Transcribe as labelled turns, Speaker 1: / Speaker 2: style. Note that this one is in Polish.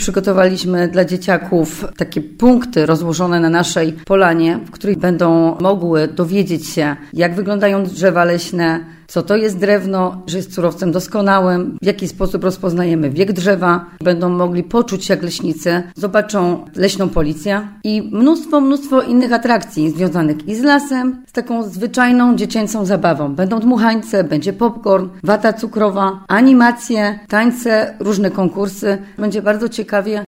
Speaker 1: przygotowaliśmy dla dzieciaków takie punkty rozłożone na naszej polanie, w których będą mogły dowiedzieć się, jak wyglądają drzewa leśne, co to jest drewno, że jest surowcem doskonałym, w jaki sposób rozpoznajemy wiek drzewa. Będą mogli poczuć jak leśnicy, zobaczą leśną policję i mnóstwo innych atrakcji związanych i z lasem, z taką zwyczajną dziecięcą zabawą. Będą dmuchańce, będzie popcorn, wata cukrowa, animacje, tańce, różne konkursy. Będzie bardzo ciekawie.